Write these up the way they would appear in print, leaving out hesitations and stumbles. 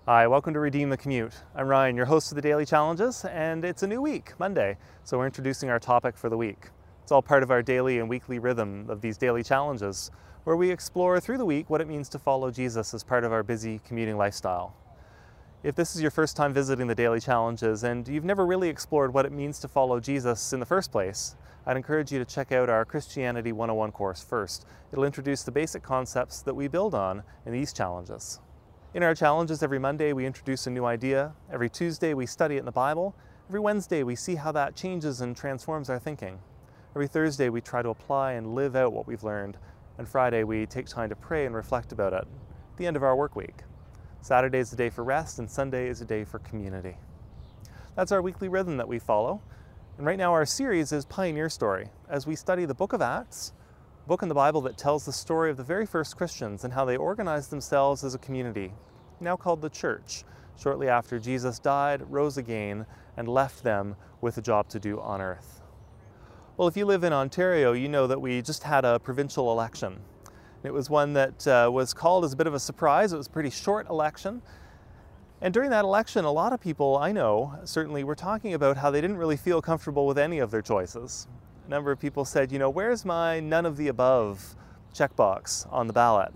Hi, welcome to Redeem the Commute. I'm Ryan, your host of the Daily Challenges, and it's a new week, Monday, so we're introducing our topic for the week. It's all part of our daily and weekly rhythm of these daily challenges, where we explore through the week what it means to follow Jesus as part of our busy commuting lifestyle. If this is your first time visiting the Daily Challenges and you've never really explored what it means to follow Jesus in the first place, I'd encourage you to check out our Christianity 101 course first. It'll introduce the basic concepts that we build on in these challenges. In our challenges, every Monday we introduce a new idea. Every Tuesday we study it in the Bible. Every Wednesday we see how that changes and transforms our thinking. Every Thursday we try to apply and live out what we've learned. And Friday we take time to pray and reflect about it at the end of our work week. Saturday is a day for rest and Sunday is a day for community. That's our weekly rhythm that we follow. And right now our series is Pioneer Story, as we study the book of Acts, a book in the Bible that tells the story of the very first Christians and how they organized themselves as a community, now called the church, shortly after Jesus died, rose again, and left them with a job to do on earth. Well, if you live in Ontario, you know that we just had a provincial election. It was one that was called as a bit of a surprise. It was a pretty short election. And during that election, a lot of people I know certainly were talking about how they didn't really feel comfortable with any of their choices. A number of people said, where's my none of the above checkbox on the ballot?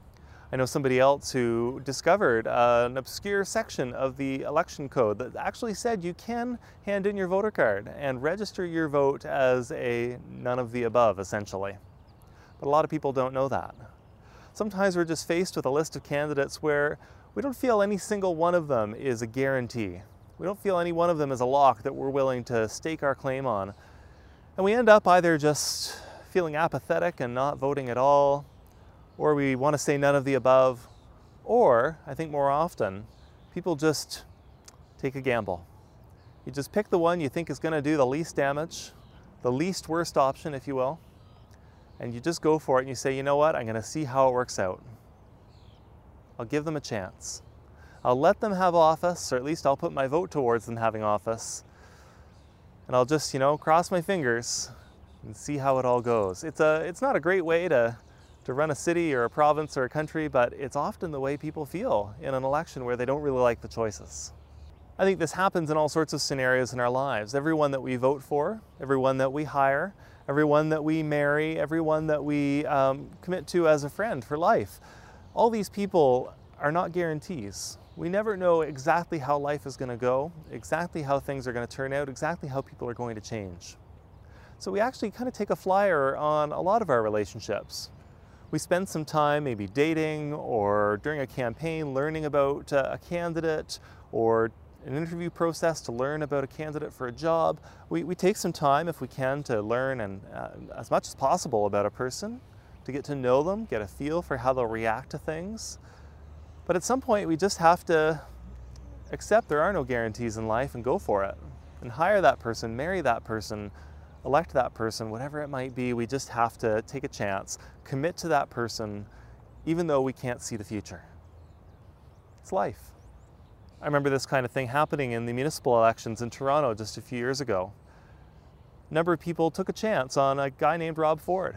I know somebody else who discovered an obscure section of the election code that actually said you can hand in your voter card and register your vote as a none of the above, essentially. But a lot of people don't know that. Sometimes we're just faced with a list of candidates where we don't feel any single one of them is a guarantee. We don't feel any one of them is a lock that we're willing to stake our claim on. And we end up either just feeling apathetic and not voting at all, or we want to say none of the above, or, I think more often, people just take a gamble. You just pick the one you think is going to do the least damage, the least worst option, if you will, and you just go for it and you say, you know what, I'm going to see how it works out. I'll give them a chance. I'll let them have office, or at least I'll put my vote towards them having office, and I'll just, cross my fingers and see how it all goes. It's not a great way to run a city or a province or a country, but it's often the way people feel in an election where they don't really like the choices. I think this happens in all sorts of scenarios in our lives. Everyone that we vote for, everyone that we hire, everyone that we marry, everyone that we commit to as a friend for life. All these people are not guarantees. We never know exactly how life is going to go, exactly how things are going to turn out, exactly how people are going to change. So we actually kind of take a flyer on a lot of our relationships. We spend some time maybe dating or during a campaign learning about a candidate, or an interview process to learn about a candidate for a job. We take some time, if we can, to learn and as much as possible about a person, to get to know them, get a feel for how they'll react to things. But at some point we just have to accept there are no guarantees in life and go for it. And hire that person, marry that person, elect that person, whatever it might be. We just have to take a chance, commit to that person, even though we can't see the future. It's life. I remember this kind of thing happening in the municipal elections in Toronto just a few years ago. A number of people took a chance on a guy named Rob Ford.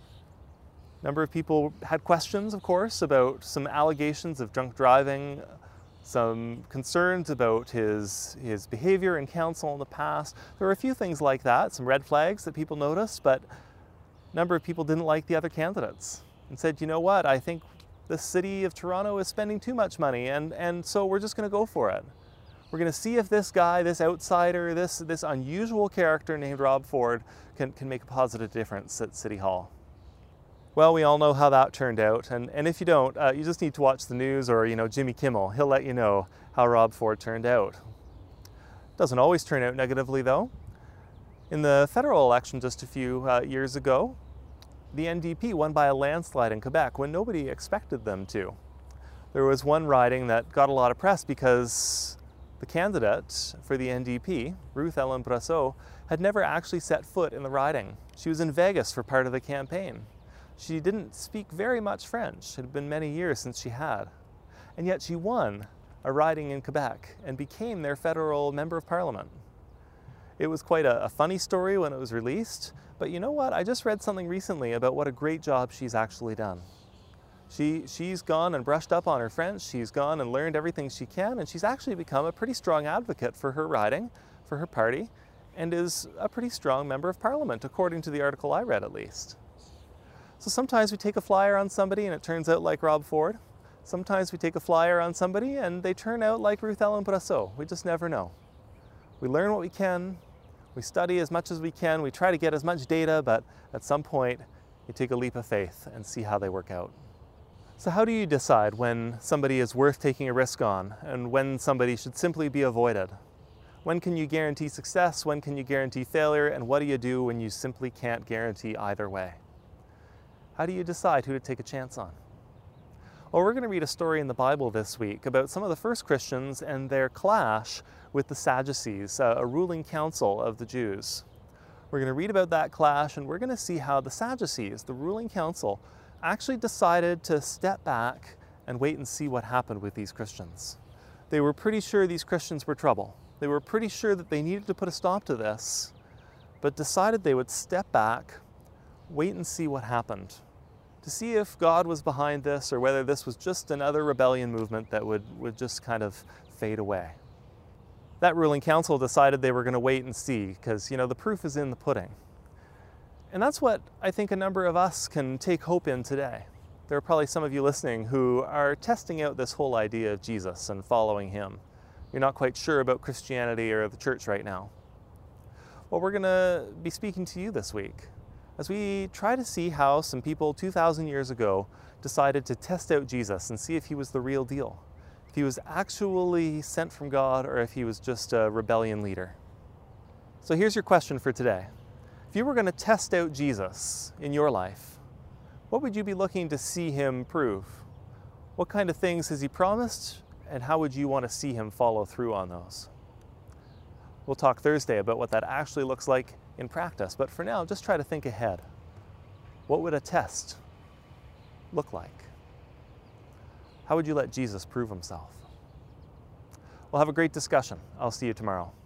A number of people had questions, of course, about some allegations of drunk driving, some concerns about his behavior in council in the past. There were a few things like that, some red flags that people noticed, but a number of people didn't like the other candidates and said, you know what, I think the city of Toronto is spending too much money, and so we're just going to go for it. We're going to see if this guy, this outsider, this unusual character named Rob Ford can make a positive difference at City Hall. Well, we all know how that turned out, and if you don't, you just need to watch the news or, Jimmy Kimmel. He'll let you know how Rob Ford turned out. Doesn't always turn out negatively, though. In the federal election just a few years ago, the NDP won by a landslide in Quebec when nobody expected them to. There was one riding that got a lot of press because the candidate for the NDP, Ruth Ellen Brasseau, had never actually set foot in the riding. She was in Vegas for part of the campaign. She didn't speak very much French. It had been many years since she had. And yet she won a riding in Quebec and became their federal member of parliament. It was quite a funny story when it was released, but you know what? I just read something recently about what a great job she's actually done. She's gone and brushed up on her French, she's gone and learned everything she can, and she's actually become a pretty strong advocate for her riding, for her party, and is a pretty strong member of Parliament, according to the article I read at least. So sometimes we take a flyer on somebody and it turns out like Rob Ford. Sometimes we take a flyer on somebody and they turn out like Ruth Ellen Brasseau. We just never know. We learn what we can, we study as much as we can, we try to get as much data, but at some point you take a leap of faith and see how they work out. So how do you decide when somebody is worth taking a risk on and when somebody should simply be avoided? When can you guarantee success? When can you guarantee failure? And what do you do when you simply can't guarantee either way? How do you decide who to take a chance on? Well, we're going to read a story in the Bible this week about some of the first Christians and their clash with the Sadducees, a ruling council of the Jews. We're going to read about that clash, and we're going to see how the Sadducees, the ruling council, actually decided to step back and wait and see what happened with these Christians. They were pretty sure these Christians were trouble. They were pretty sure that they needed to put a stop to this, but decided they would step back, wait and see what happened, to see if God was behind this or whether this was just another rebellion movement that would just kind of fade away. That ruling council decided they were going to wait and see because, you know, the proof is in the pudding. And that's what I think a number of us can take hope in today. There are probably some of you listening who are testing out this whole idea of Jesus and following him. You're not quite sure about Christianity or the church right now. Well, we're going to be speaking to you this week as we try to see how some people 2,000 years ago decided to test out Jesus and see if he was the real deal, if he was actually sent from God or if he was just a rebellion leader. So here's your question for today. If you were going to test out Jesus in your life, what would you be looking to see him prove? What kind of things has he promised, and how would you want to see him follow through on those? We'll talk Thursday about what that actually looks like in practice, but for now, just try to think ahead. What would a test look like? How would you let Jesus prove himself? We'll have a great discussion. I'll see you tomorrow.